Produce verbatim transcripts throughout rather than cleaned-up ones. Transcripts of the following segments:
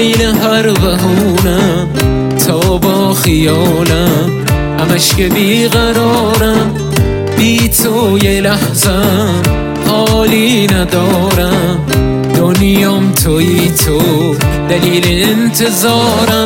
دلیل هر بهونم تا با خیالم همش که بیقرارم، بی تو یه لحظم حالی ندارم. دنیام تویی تو، دلیل انتظارم.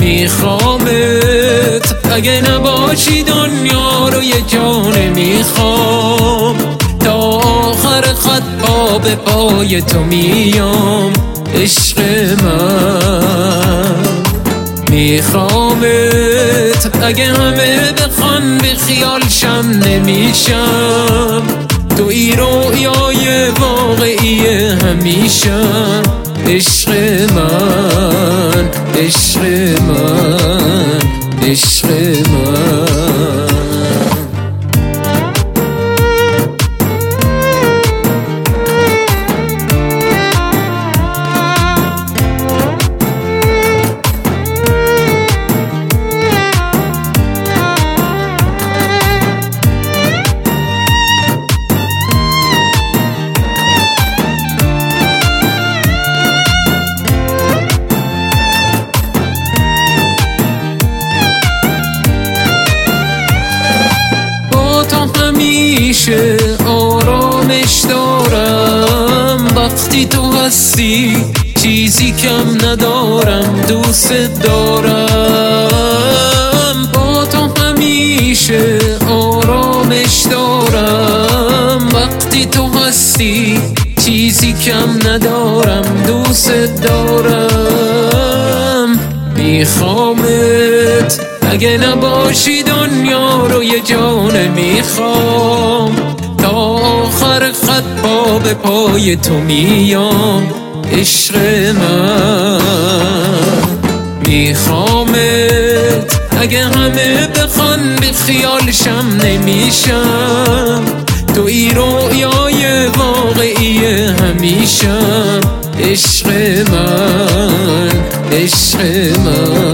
میخوامت اگه نباشی دنیا رو یه جان میخوام. تا آخر خط پا به پای تو میام عشق من. میخوامت اگه همه بخوان به خیال شم نمیشم. توی رویای واقعی همیشم عشق من، عشق من، عشق من. همیشه آرامش دارم، وقتی تو هستی چیزی کم ندارم. دوست دارم با تو همیشه آرامش دارم، وقتی تو هستی چیزی کم ندارم. دوست دارم میخوامت اگه نباشی دنیا رو یه جان میخوام. تا آخر خط پا به پای تو میام عشق من. میخوامت اگه همه بخوان به خیال شم نمیشم. توی رویای واقعی همیشم عشق من، عشق من.